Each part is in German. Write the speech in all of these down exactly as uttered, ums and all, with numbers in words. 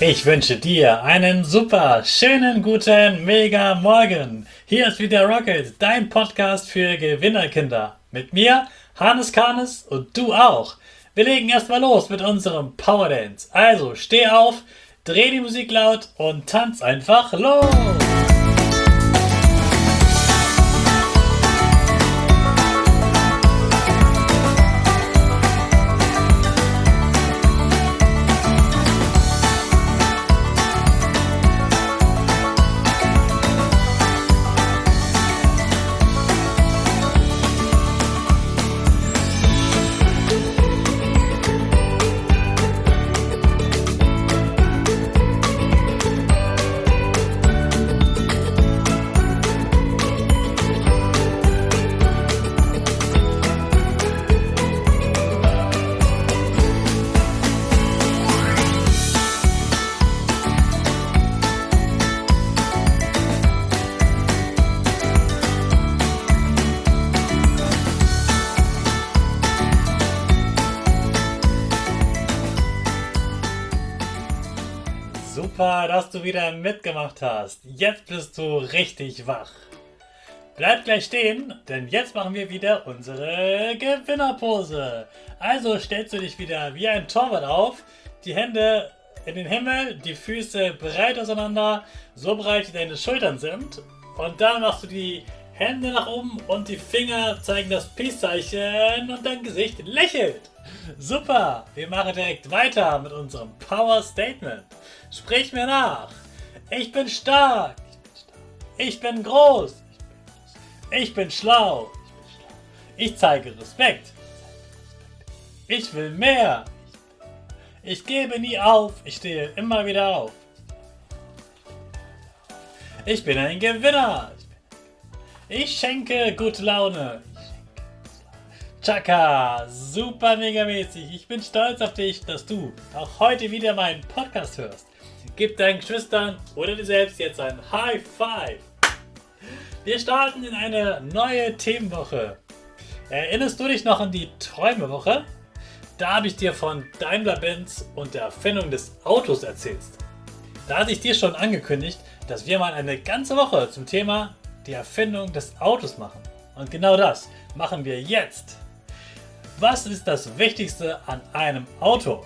Ich wünsche dir einen super, schönen, guten, mega Morgen. Hier ist wieder Rocket, dein Podcast für Gewinnerkinder. Mit mir, Hannes Karnes und du auch. Wir legen erstmal los mit unserem Power Dance. Also steh auf, dreh die Musik laut und tanz einfach los. Super, dass du wieder mitgemacht hast. Jetzt bist du richtig wach. Bleib gleich stehen, denn jetzt machen wir wieder unsere Gewinnerpose. Also stellst du dich wieder wie ein Torwart auf, die Hände in den Himmel, die Füße breit auseinander, so breit wie deine Schultern sind. Und dann machst du die Hände nach oben und die Finger zeigen das Peace-Zeichen und dein Gesicht lächelt. Super, wir machen direkt weiter mit unserem Power Statement. Sprich mir nach. Ich bin stark. Ich bin groß. Ich bin schlau. Ich zeige Respekt. Ich will mehr. Ich gebe nie auf. Ich stehe immer wieder auf. Ich bin ein Gewinner. Ich schenke gute Laune. Chaka, super mega mäßig. Ich bin stolz auf dich, dass du auch heute wieder meinen Podcast hörst. Gib deinen Geschwistern oder dir selbst jetzt ein High Five. Wir starten in eine neue Themenwoche. Erinnerst du dich noch an die Träumewoche? Da habe ich dir von Daimler-Benz und der Erfindung des Autos erzählt. Da hatte ich dir schon angekündigt, dass wir mal eine ganze Woche zum Thema die Erfindung des Autos machen. Und genau das machen wir jetzt. Was ist das Wichtigste an einem Auto?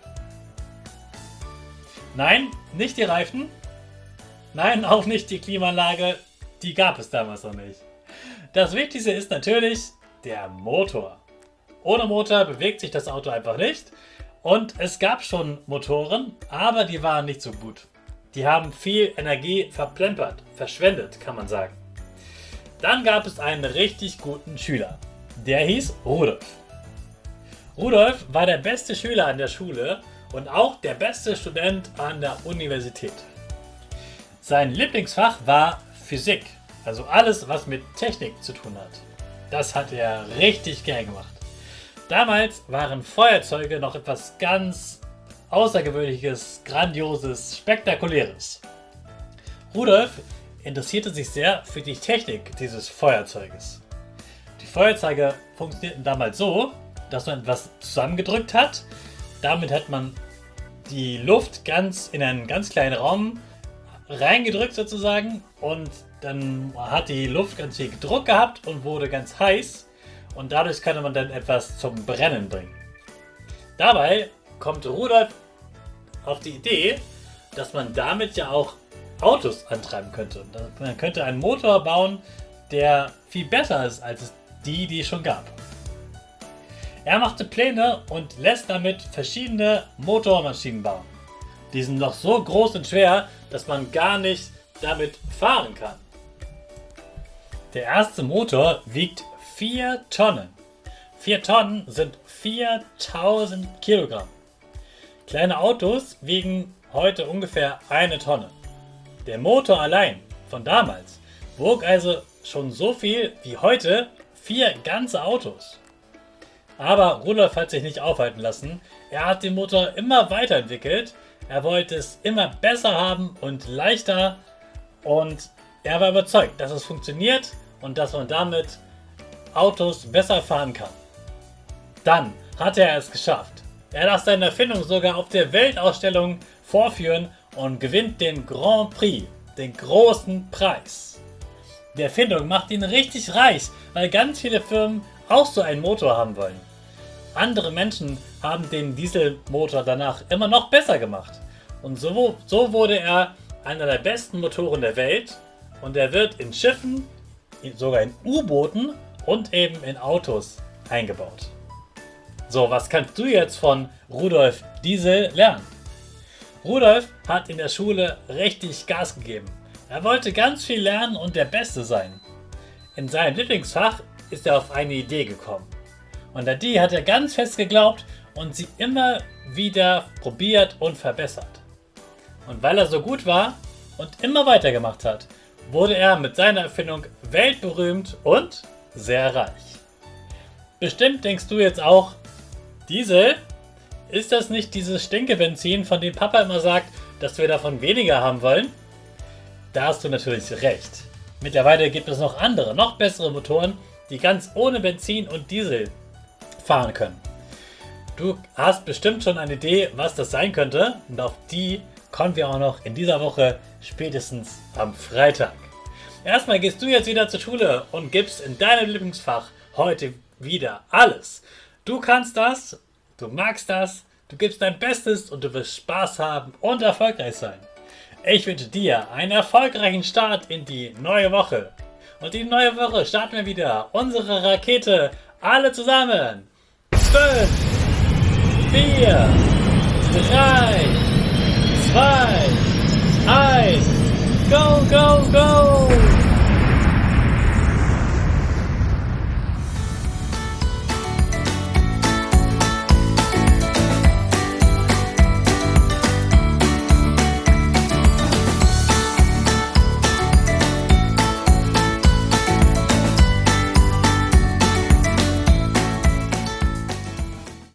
Nein, nicht die Reifen. Nein, auch nicht die Klimaanlage. Die gab es damals noch nicht. Das Wichtigste ist natürlich der Motor. Ohne Motor bewegt sich das Auto einfach nicht. Und es gab schon Motoren, aber die waren nicht so gut. Die haben viel Energie verplempert, verschwendet, kann man sagen. Dann gab es einen richtig guten Schüler. Der hieß Rudolf. Rudolf war der beste Schüler an der Schule und auch der beste Student an der Universität. Sein Lieblingsfach war Physik, also alles, was mit Technik zu tun hat. Das hat er richtig gern gemacht. Damals waren Feuerzeuge noch etwas ganz Außergewöhnliches, Grandioses, Spektakuläres. Rudolf interessierte sich sehr für die Technik dieses Feuerzeuges. Die Feuerzeuge funktionierten damals so, dass man etwas zusammengedrückt hat. Damit hat man die Luft ganz in einen ganz kleinen Raum reingedrückt sozusagen und dann hat die Luft ganz viel Druck gehabt und wurde ganz heiß und dadurch konnte man dann etwas zum Brennen bringen. Dabei kommt Rudolf auf die Idee, dass man damit ja auch Autos antreiben könnte. Man könnte einen Motor bauen, der viel besser ist als die, die es schon gab. Er machte Pläne und lässt damit verschiedene Motormaschinen bauen. Die sind noch so groß und schwer, dass man gar nicht damit fahren kann. Der erste Motor wiegt vier Tonnen. vier Tonnen sind viertausend Kilogramm. Kleine Autos wiegen heute ungefähr eine Tonne. Der Motor allein von damals wog also schon so viel wie heute vier ganze Autos. Aber Rudolf hat sich nicht aufhalten lassen. Er hat den Motor immer weiterentwickelt. Er wollte es immer besser haben und leichter. Und er war überzeugt, dass es funktioniert und dass man damit Autos besser fahren kann. Dann hat er es geschafft. Er hat seine Erfindung sogar auf der Weltausstellung vorführen und gewinnt den Grand Prix, den großen Preis. Die Erfindung macht ihn richtig reich, weil ganz viele Firmen auch so einen Motor haben wollen. Andere Menschen haben den Dieselmotor danach immer noch besser gemacht. Und so, so wurde er einer der besten Motoren der Welt und er wird in Schiffen, sogar in U-Booten und eben in Autos eingebaut. So, was kannst du jetzt von Rudolf Diesel lernen? Rudolf hat in der Schule richtig Gas gegeben. Er wollte ganz viel lernen und der Beste sein. In seinem Lieblingsfach ist er auf eine Idee gekommen. Und an die hat er ganz fest geglaubt und sie immer wieder probiert und verbessert. Und weil er so gut war und immer weitergemacht hat, wurde er mit seiner Erfindung weltberühmt und sehr reich. Bestimmt denkst du jetzt auch, Diesel, ist das nicht dieses Stinkebenzin, von dem Papa immer sagt, dass wir davon weniger haben wollen? Da hast du natürlich recht. Mittlerweile gibt es noch andere, noch bessere Motoren, die ganz ohne Benzin und Diesel fahren können. Du hast bestimmt schon eine Idee, was das sein könnte, und auf die kommen wir auch noch in dieser Woche, spätestens am Freitag. Erstmal gehst du jetzt wieder zur Schule und gibst in deinem Lieblingsfach heute wieder alles. Du kannst das, du magst das, du gibst dein Bestes und du wirst Spaß haben und erfolgreich sein. Ich wünsche dir einen erfolgreichen Start in die neue Woche. Und die neue Woche starten wir wieder unsere Rakete alle zusammen. fünf, vier, drei, zwei, eins, go, go, go!